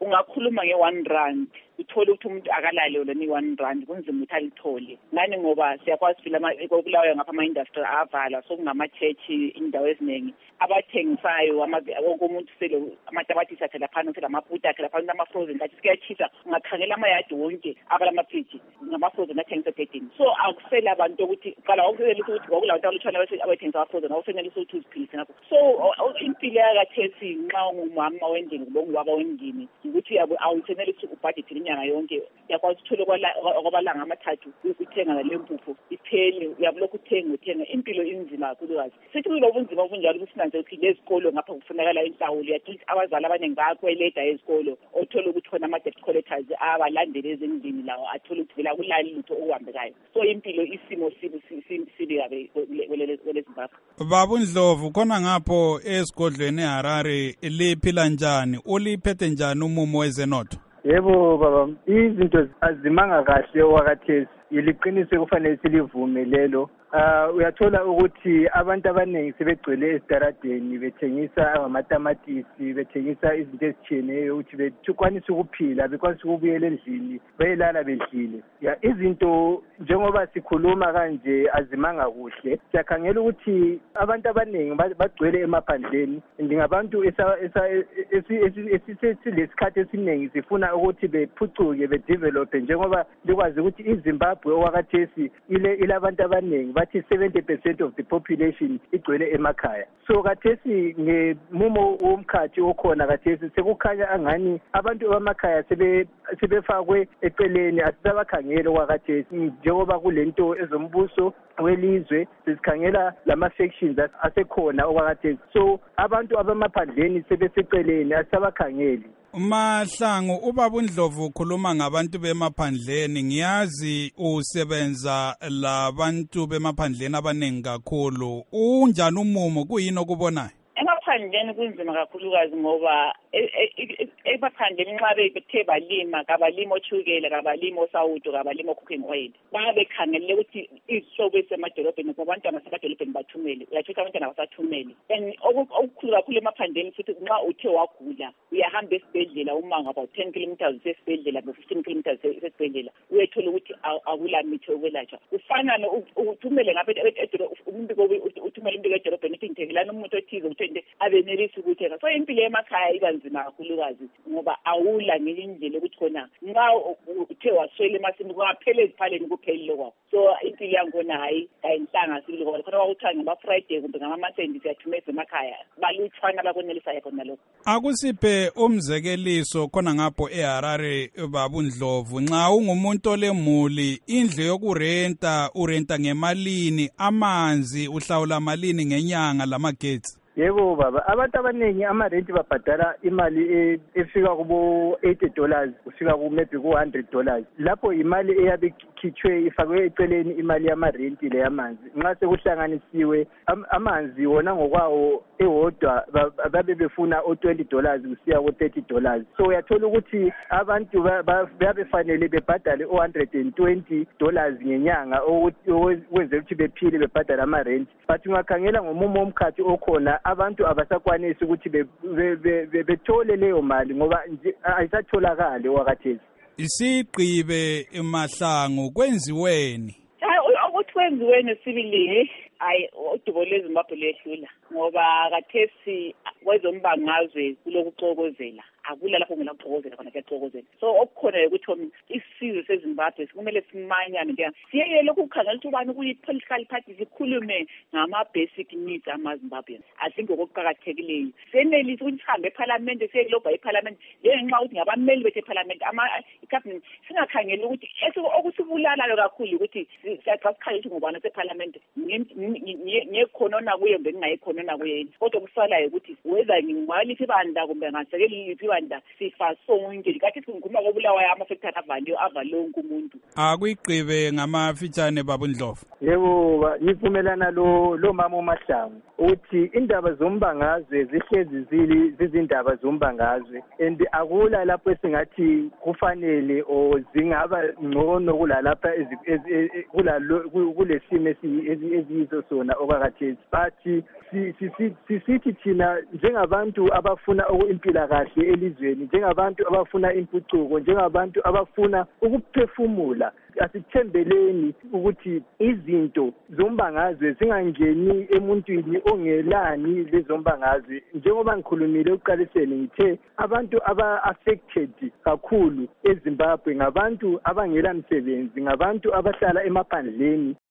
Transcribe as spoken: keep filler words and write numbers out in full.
ungakhuluma nge-one rand uthole ukuthi umuntu akalale yona ni-one rand kunzima ukuthi alithole ngani ngoba siyakwazi phela kokulawayo ngapha ama-industry avala sokungama-church indawo eziningi abathengisayo wonke umuntu sele amatamatisi akhe laphana sele amaputa akhe laphana ama-frozen kathi sikuyachisa ungakhangela amayadi wonke abalamaphiji ngama-frozen athengisa egedini so akusela abantu ukuthi qala awusenelisa ukuthi kwakula bantu abalutshwana abathengisa ama-frozen awusenelisa ukuthi uziphilise ngakho so impilo yakhathesi nxa ungumama wendini kuba ungubaba wendini ukuthi awusenelisa ubhajethi inyanga yonke uyakwazi uthole okwabalanga amathathu ukuthenga nale mpuphu iphele uyabulokhu uthenga uthenga impilo inzima kakhulukazi sithi kulobu bunzima obunjalo kusinanze ukuthi lezikolo ngapha kufunakala inhlawulo yathi abazali abaningi bayakweleta ezikolo othola ukuthi khona ama-debt collectors abalandele ezindlini lawo athola ukuthi vela kulali lutho okuhambekayo so impilo isimo sibi kabe kwele Zimbabwe. Baba uNdlovu khona ngapho esigodlweni eHarare liphila njani uliphethe njani umumo wezenotho? Yebo baba izinto azimanga kahle okwakathesi yiliqiniso kufanele silivume lelo. Uh, uyathola ukuthi abantu abaningi sebegcwele esitaradeni bethengisa amatamatisi bethengisa izinto ezitshiyeneyo ukuthi bekwanise ukuphila bekwanise ukubuyela endlini bayelala bedlile ya izinto njengoba sikhuluma kanje azimanga kuhle siyakhangela ukuthi abantu abaningi bagcwele emaphandleni ndingabantu esilesikhathi esiningi sifuna ukuthi bephucuke bedevelop njengoba likwazi ukuthi iZimbabwe okwakathesi ile ilabantu abaningi bathi seventy percent of the population igcwele emakhaya so kathesi ngemumo womkhathi okhona kathesi sekukhanya angani abantu bamakhaya sebe sebefakwe eceleni asisabakhangela okwakathesi njengoba kulento ezombuso welizwe sisikhangela lama sections asekhona okwakathesi so abantu abamaphandleni sebeseceleni asisabakhangeli. Mahlangu ubaba uNdlovu ukhuluma ngabantu bemaphandleni ngiyazi usebenza labantu bemaphandleni abaningi kakhulu unjani umumo kuyini okubonayo? Emaphandleni kunzima kakhulukazi ngoba emaphandleni nxa bethe balima kabalima othukela kabalima osawudo kabalima cooking oil babe khangelele ukuthi isihlobo esemadolobheni kubantwana semadolobheni bathumele uyathola abantwana basathumele and okukhulu kakhulu emaphandleni futhi nxa uthe wagula uyahamba esibhedlela uma ngaba ten kilometers esibhedlela fifteen kilometers esibhedlela uyethola ukuthi akula mithi okwelatshwa ufana uthumele ngapha umuntu uthumele umuntu edolobheni uthi ngithengelana umuntu othize uthende abenelisi ukuthenga so impilo emakhaya iba nzima kakhulukazi ngoba awula ngenye indlela ukuthi khona nxa uthe waswela emasini kungaphela eziphaleni kuphelile kwakho so impilo yakhona hayi kayinhlanga sibili ngoba khona wakuthiwa ngama-Friday kumbe ngama-Monday siyathumeza emakhaya balutshwana bakwenelisayo khona lokho. Akusiphe umzekeliso khona ngapho eHarare baba uNdlovu nxa ungumuntu olemuli indlu yokurenta urenta ngemalini amanzi uhlawula malini ngenyanga lamagetsi? Yebo baba abantu abaningi amarenti babhadala imali efika kubo eighty dollars ufika ku maybe ku one hundred dollars lapho imali eyabe ikhitshwe ifakwe eceleni imali yamarenti le yamanzi nxa sekuhlanganisiwe amanzi wona ngokwawo ewodwa babe befuna o twenty dollars kusiya ku thirty dollars so uyathola ukuthi abantu babefanele bebhadale o one hundred twenty dollars ngenyanga ukwenza ukuthi bephile bebhadala amarenti but ungakhangela ngomumo womkhathi okhona abantu abasakwanisi ukuthi bethole leyo mali ngoba ayisatholakali wakathesi. Isigqibe Mahlangu kwenziweni? Ukuthi kwenziweni sibili hayi udubo lweZimbabwe lehlula ngoba kathesi kwezombangazwe kulokuxokozela akula lapho ngela kuxokozela khona kuyaxokozela so okukhona ukuthi isizwe seZimbabwe sikumele simanyane nje siyeke lokhu kukhangela ukuthi ubani kuyi-political party sikhulume ngama-basic needs ama-Zimbabweans asinto okuqakathekileyo senelisa ukuthi sihambe eParliament siyelobha eParliament ngenxa ukuthi ngabameli bethu eParliament i-cabinet singakhangeli ukuthi okusibulalayo kakhulu ukuthi siyaxa sikhangela ukuthi ngubani seParliament ngekhonona kuye mbe ngingayikhonona kuye kodwa kusalayo ukuthi whether ngingwaliphi ibandla kumbe ngasekeli liphi ibandla sifa sonke kathi singikhuluma kobulawayo ama-factory avaliwe avalonke umuntu. Akuyigqibe ngamafitshane baba uNdlovu? Yebo ngivumelana lo lo mama uMahlangu uthi indaba zombangazwe zihlezi zili zizindaba zombangazwe and akula lapho esingathi kufanele o zingaba ngcono kulalapha kulesimo eziyizo sona okwakathesi but sisithi thina njengabantu abafuna impilakahle elizweni, njengabantu abafuna impucuko, njengabantu abafuna ukuphefumula. Asithembeleni ukuthi izinto zombangazwe zingangeni emuntwini ongelani lezombangazwe. Njengoba ngikhulumile uqaliseni ngithe abantu aba-affected kakhulu eZimbabwe ngabantu abangela msebenzi, ngabantu abahlala emaphandleni.